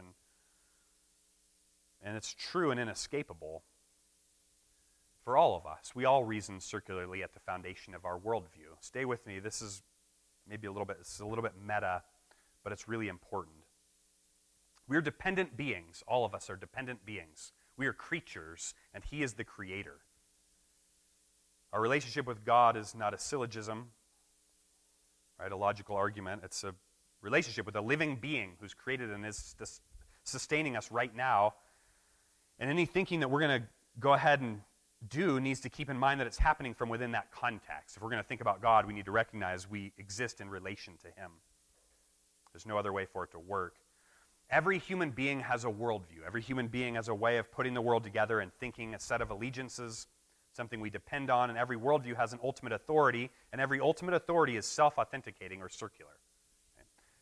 And it's true and inescapable for all of us. We all reason circularly at the foundation of our worldview. Stay with me. This is maybe a little bit, this is a little bit meta, but it's really important. We're dependent beings. All of us are dependent beings. We are creatures, and he is the creator. Our relationship with God is not a syllogism, right? A logical argument. It's a relationship with a living being who's created and is sustaining us right now. And any thinking that we're going to go ahead and do needs to keep in mind that it's happening from within that context. If we're going to think about God, we need to recognize we exist in relation to him. There's no other way for it to work. Every human being has a worldview. Every human being has a way of putting the world together and thinking a set of allegiances, something we depend on, and every worldview has an ultimate authority, and every ultimate authority is self-authenticating or circular.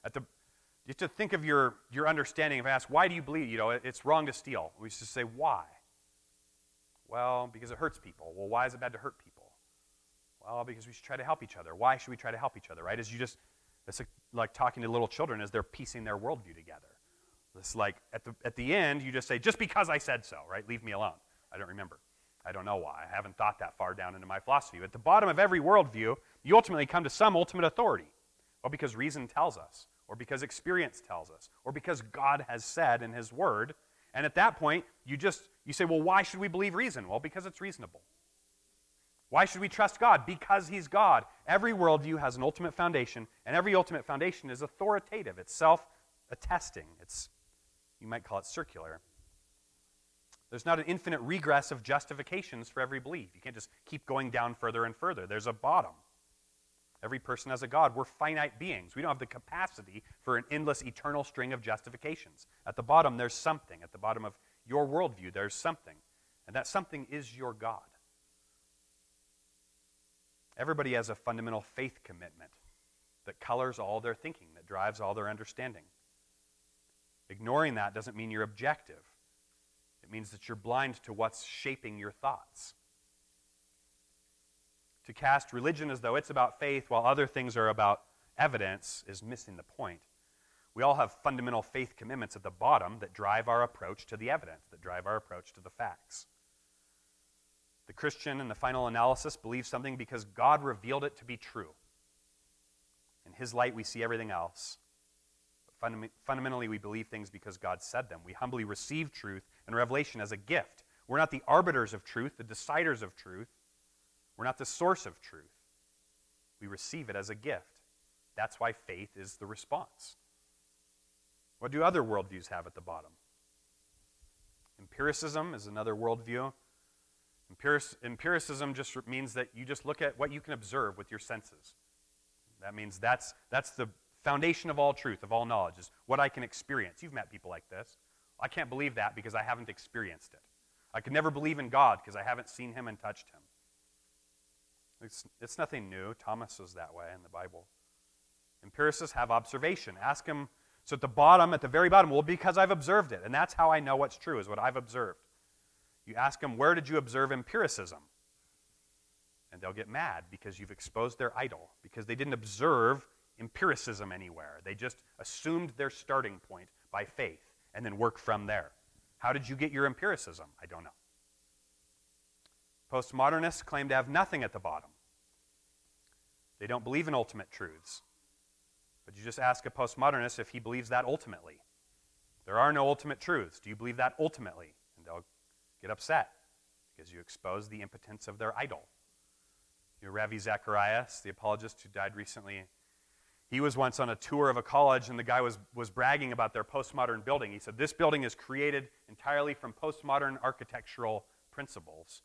At the, you have to think of your, your understanding. If I ask, why do you believe, you know, it, it's wrong to steal? We should say, why? Well, because it hurts people. Well, why is it bad to hurt people? Well, because we should try to help each other. Why should we try to help each other, right? As you just, it's like, like talking to little children as they're piecing their worldview together. It's like, at the, at the end, you just say, just because I said so, right? Leave me alone. I don't remember. I don't know why. I haven't thought that far down into my philosophy. But at the bottom of every worldview, you ultimately come to some ultimate authority. Well, because reason tells us, or because experience tells us, or because God has said in his word. And at that point, you just, you say, well, why should we believe reason? Well, because it's reasonable. Why should we trust God? Because he's God. Every worldview has an ultimate foundation, and every ultimate foundation is authoritative. It's self-attesting. It's, you might call it circular. There's not an infinite regress of justifications for every belief. You can't just keep going down further and further. There's a bottom. Every person has a God. We're finite beings. We don't have the capacity for an endless, eternal string of justifications. At the bottom, there's something. At the bottom of your worldview, there's something. And that something is your God. Everybody has a fundamental faith commitment that colors all their thinking, that drives all their understanding. Ignoring that doesn't mean you're objective. It means that you're blind to what's shaping your thoughts. To cast religion as though it's about faith while other things are about evidence is missing the point. We all have fundamental faith commitments at the bottom that drive our approach to the evidence, that drive our approach to the facts. The Christian, in the final analysis, believes something because God revealed it to be true. In his light, we see everything else. But fundam- fundamentally, we believe things because God said them. We humbly receive truth and revelation as a gift. We're not the arbiters of truth, the deciders of truth. We're not the source of truth. We receive it as a gift. That's why faith is the response. What do other worldviews have at the bottom? Empiricism is another worldview. Empiric- empiricism just means that you just look at what you can observe with your senses. That means that's, that's the foundation of all truth, of all knowledge, is what I can experience. You've met people like this. I can't believe that because I haven't experienced it. I could never believe in God because I haven't seen him and touched him. It's, it's nothing new. Thomas was that way in the Bible. Empiricists have observation. Ask them, so at the bottom, at the very bottom, well, because I've observed it. And that's how I know what's true, is what I've observed. You ask them, where did you observe empiricism? And they'll get mad because you've exposed their idol, because they didn't observe empiricism anywhere. They just assumed their starting point by faith and then work from there. How did you get your empiricism? I don't know. Postmodernists claim to have nothing at the bottom. They don't believe in ultimate truths. But you just ask a postmodernist if he believes that ultimately. There are no ultimate truths. Do you believe that ultimately? And they'll get upset because you expose the impotence of their idol. You know, Ravi Zacharias, the apologist who died recently, he was once on a tour of a college, and the guy was, was bragging about their postmodern building. He said, this building is created entirely from postmodern architectural principles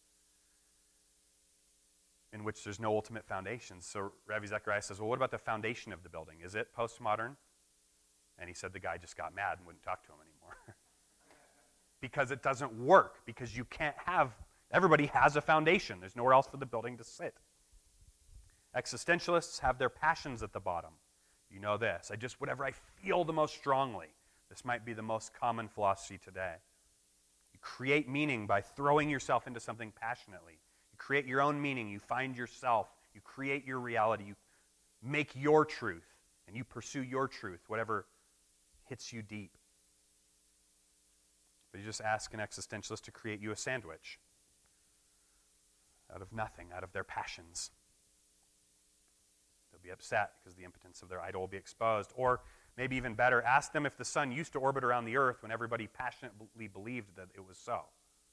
in which there's no ultimate foundation. So Ravi Zacharias says, well, what about the foundation of the building? Is it postmodern? And he said the guy just got mad and wouldn't talk to him anymore. Because it doesn't work, because you can't have, everybody has a foundation. There's nowhere else for the building to sit. Existentialists have their passions at the bottom. You know this. I just, whatever I feel the most strongly. This might be the most common philosophy today. You create meaning by throwing yourself into something passionately. You create your own meaning. You find yourself. You create your reality. You make your truth, and you pursue your truth, whatever hits you deep. But you just ask an existentialist to create you a sandwich out of nothing, out of their passions. They'll be upset because the impotence of their idol will be exposed. Or maybe even better, ask them if the sun used to orbit around the earth when everybody passionately believed that it was so.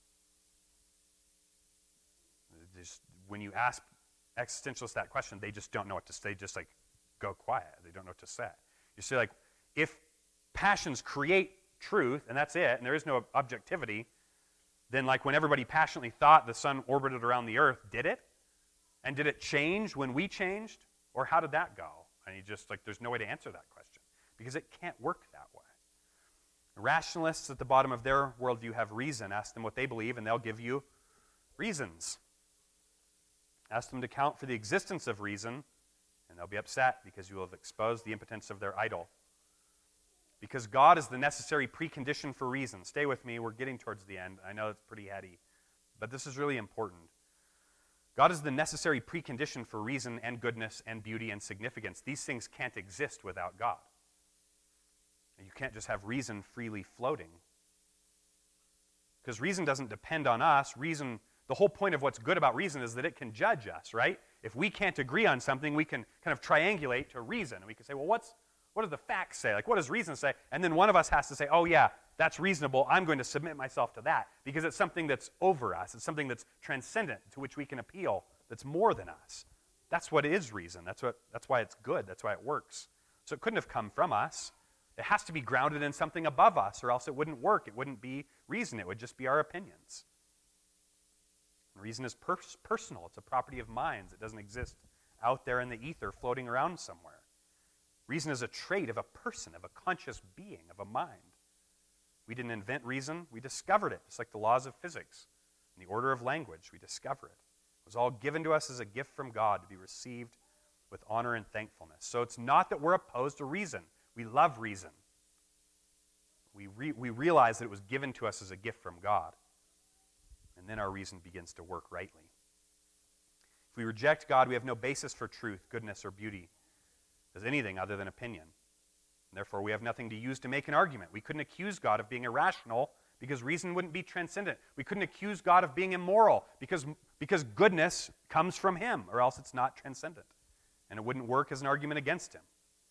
Just, when you ask existentialists that question, they just don't know what to say. They just like go quiet. They don't know what to say. You say, like, if passions create truth, and that's it, and there is no objectivity, then like when everybody passionately thought the sun orbited around the earth, did it? And did it change when we changed? Or how did that go? And you just, like, there's no way to answer that question because it can't work that way. Rationalists at the bottom of their worldview have reason. Ask them what they believe, and they'll give you reasons. Ask them to count for the existence of reason, and they'll be upset because you will have exposed the impotence of their idol. Because God is the necessary precondition for reason. Stay with me, we're getting towards the end. I know it's pretty heady, but this is really important. God is the necessary precondition for reason and goodness and beauty and significance. These things can't exist without God. You can't just have reason freely floating. Because reason doesn't depend on us. Reason, the whole point of what's good about reason is that it can judge us, right? If we can't agree on something, we can kind of triangulate to reason. And we can say, well, what's what do the facts say? Like, what does reason say? And then one of us has to say, oh, yeah, that's reasonable. I'm going to submit myself to that because it's something that's over us. It's something that's transcendent, to which we can appeal, that's more than us. That's what is reason. That's what. That's why it's good. That's why it works. So it couldn't have come from us. It has to be grounded in something above us, or else it wouldn't work. It wouldn't be reason. It would just be our opinions. And reason is pers- personal. It's a property of minds. It doesn't exist out there in the ether floating around somewhere. Reason is a trait of a person, of a conscious being, of a mind. We didn't invent reason. We discovered it, just like the laws of physics. In the order of language, we discover it. It was all given to us as a gift from God to be received with honor and thankfulness. So it's not that we're opposed to reason. We love reason. We, re- we realize that it was given to us as a gift from God. And then our reason begins to work rightly. If we reject God, we have no basis for truth, goodness, or beauty as anything other than opinion. And therefore, we have nothing to use to make an argument. We couldn't accuse God of being irrational because reason wouldn't be transcendent. We couldn't accuse God of being immoral because, because goodness comes from him, or else it's not transcendent. And it wouldn't work as an argument against him.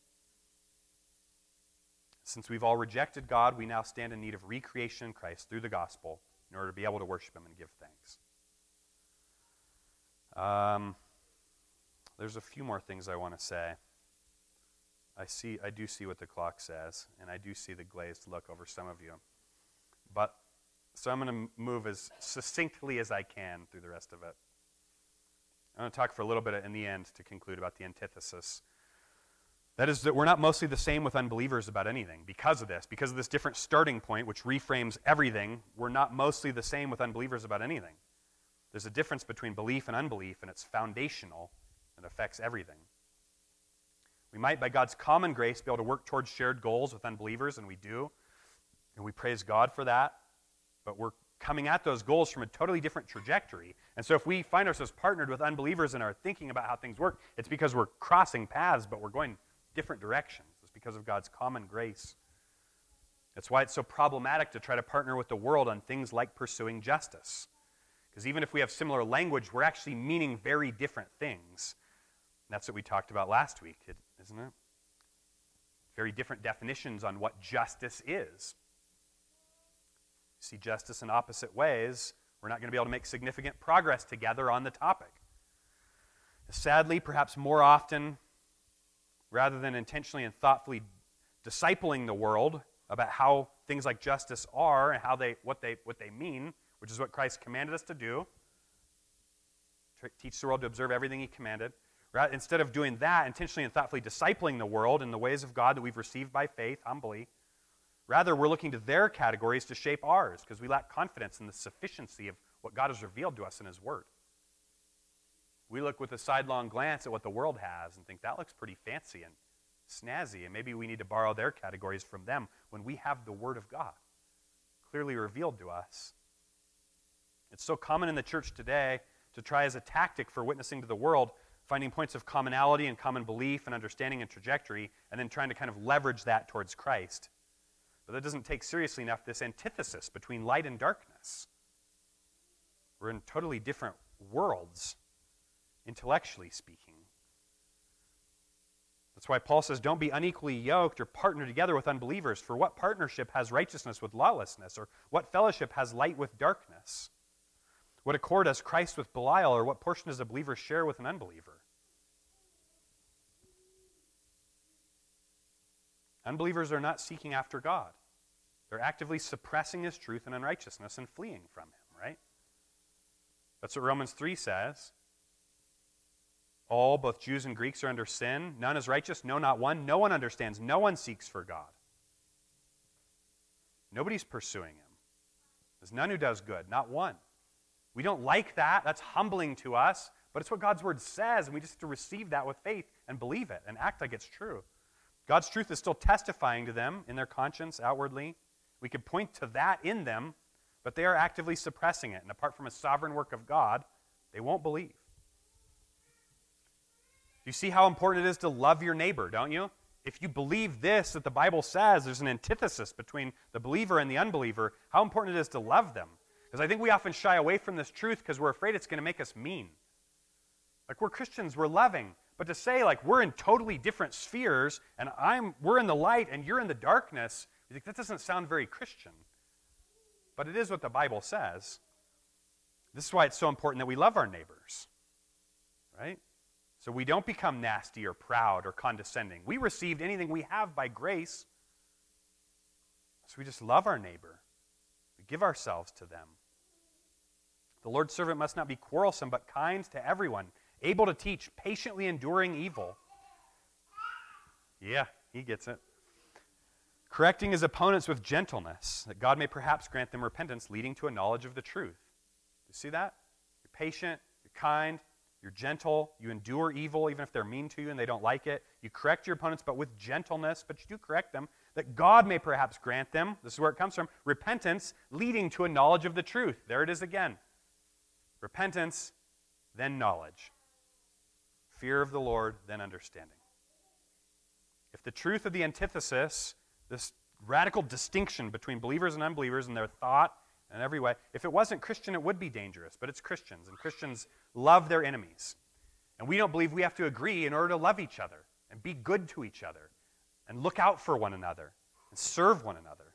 Since we've all rejected God, we now stand in need of recreation in Christ through the gospel in order to be able to worship him and give thanks. Um, there's a few more things I want to say. I see, I do see what the clock says, and I do see the glazed look over some of you. But, so I'm going to move as succinctly as I can through the rest of it. I'm going to talk for a little bit in the end to conclude about the antithesis. That is that we're not mostly the same with unbelievers about anything because of this. Because of this different starting point, which reframes everything, we're not mostly the same with unbelievers about anything. There's a difference between belief and unbelief, and it's foundational and affects everything. We might, by God's common grace, be able to work towards shared goals with unbelievers, and we do. And we praise God for that. But we're coming at those goals from a totally different trajectory. And so if we find ourselves partnered with unbelievers and are thinking about how things work, it's because we're crossing paths, but we're going different directions. It's because of God's common grace. That's why it's so problematic to try to partner with the world on things like pursuing justice. Because even if we have similar language, we're actually meaning very different things. And that's what we talked about last week, isn't it? Very different definitions on what justice is. You see justice in opposite ways, we're not going to be able to make significant progress together on the topic. Sadly, perhaps more often, rather than intentionally and thoughtfully discipling the world about how things like justice are and how they what they what they mean, which is what Christ commanded us to do, teach the world to observe everything he commanded. Right? Instead of doing that, intentionally and thoughtfully discipling the world in the ways of God that we've received by faith, humbly, rather we're looking to their categories to shape ours because we lack confidence in the sufficiency of what God has revealed to us in his word. We look with a sidelong glance at what the world has and think that looks pretty fancy and snazzy, and maybe we need to borrow their categories from them when we have the word of God clearly revealed to us. It's so common in the church today to try as a tactic for witnessing to the world, finding points of commonality and common belief and understanding and trajectory, and then trying to kind of leverage that towards Christ. But that doesn't take seriously enough this antithesis between light and darkness. We're in totally different worlds, intellectually speaking. That's why Paul says, don't be unequally yoked or partner together with unbelievers, for what partnership has righteousness with lawlessness, or what fellowship has light with darkness? What accord has Christ with Belial, or what portion does a believer share with an unbeliever? Unbelievers are not seeking after God. They're actively suppressing his truth and unrighteousness and fleeing from him, right? That's what Romans three says. All, both Jews and Greeks, are under sin. None is righteous, no, not one. No one understands. No one seeks for God. Nobody's pursuing him. There's none who does good, not one. We don't like that. That's humbling to us, but it's what God's word says, and we just have to receive that with faith and believe it and act like it's true. God's truth is still testifying to them in their conscience outwardly. We could point to that in them, but they are actively suppressing it. And apart from a sovereign work of God, they won't believe. You see how important it is to love your neighbor, don't you? If you believe this, that the Bible says there's an antithesis between the believer and the unbeliever, how important it is to love them. Because I think we often shy away from this truth because we're afraid it's going to make us mean. Like, we're Christians, we're loving. But to say, like, we're in totally different spheres, and I'm we're in the light and you're in the darkness, you think that doesn't sound very Christian. But it is what the Bible says. This is why it's so important that we love our neighbors. Right? So we don't become nasty or proud or condescending. We received anything we have by grace. So we just love our neighbor. We give ourselves to them. The Lord's servant must not be quarrelsome, but kind to everyone, able to teach, patiently enduring evil. Yeah, he gets it. Correcting his opponents with gentleness, that God may perhaps grant them repentance, leading to a knowledge of the truth. You see that? You're patient, you're kind, you're gentle, you endure evil even if they're mean to you and they don't like it. You correct your opponents, but with gentleness, but you do correct them, that God may perhaps grant them, this is where it comes from, repentance, leading to a knowledge of the truth. There it is again. Repentance, then knowledge. Fear of the Lord, then understanding. If the truth of the antithesis, this radical distinction between believers and unbelievers in their thought and every way, if it wasn't Christian, it would be dangerous. But it's Christians, and Christians love their enemies. And we don't believe we have to agree in order to love each other and be good to each other and look out for one another and serve one another.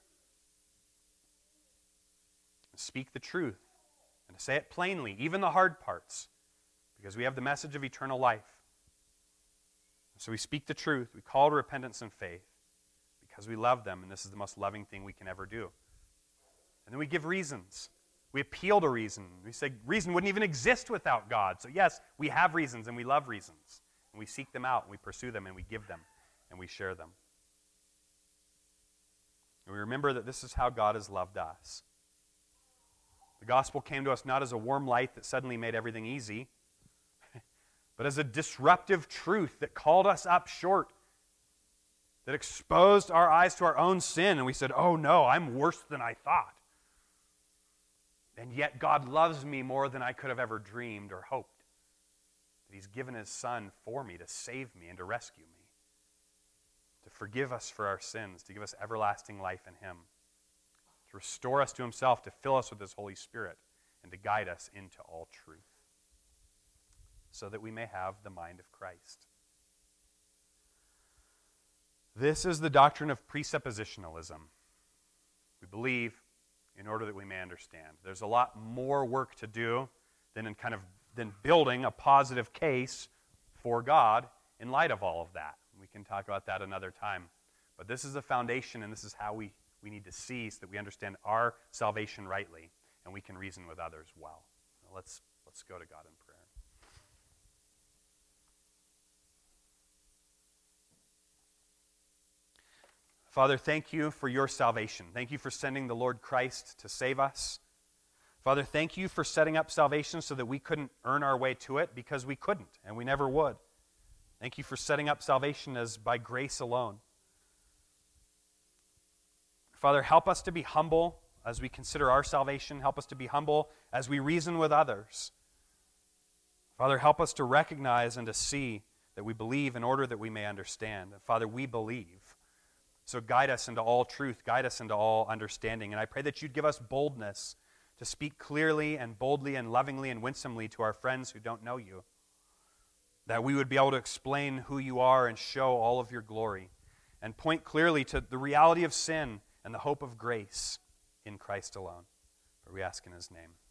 And speak the truth and to say it plainly, even the hard parts, because we have the message of eternal life. So we speak the truth, we call to repentance and faith because we love them, and this is the most loving thing we can ever do. And then we give reasons. We appeal to reason. We say reason wouldn't even exist without God. So yes, we have reasons and we love reasons. And we seek them out, and we pursue them, and we give them, and we share them. And we remember that this is how God has loved us. The gospel came to us not as a warm light that suddenly made everything easy, but as a disruptive truth that called us up short, that exposed our eyes to our own sin, and we said, oh no, I'm worse than I thought. And yet God loves me more than I could have ever dreamed or hoped. That He's given His Son for me to save me and to rescue me, to forgive us for our sins, to give us everlasting life in Him, to restore us to Himself, to fill us with His Holy Spirit, and to guide us into all truth, so that we may have the mind of Christ. This is the doctrine of presuppositionalism. We believe in order that we may understand. There's a lot more work to do than in kind of than building a positive case for God in light of all of that. We can talk about that another time. But this is the foundation, and this is how we, we need to see so that we understand our salvation rightly, and we can reason with others well. Now let's, let's go to God in prayer. Father, thank you for your salvation. Thank you for sending the Lord Christ to save us. Father, thank you for setting up salvation so that we couldn't earn our way to it, because we couldn't, and we never would. Thank you for setting up salvation as by grace alone. Father, help us to be humble as we consider our salvation. Help us to be humble as we reason with others. Father, help us to recognize and to see that we believe in order that we may understand. And Father, we believe. So guide us into all truth, guide us into all understanding. And I pray that you'd give us boldness to speak clearly and boldly and lovingly and winsomely to our friends who don't know you. That we would be able to explain who you are and show all of your glory, and point clearly to the reality of sin and the hope of grace in Christ alone. For we ask in His name.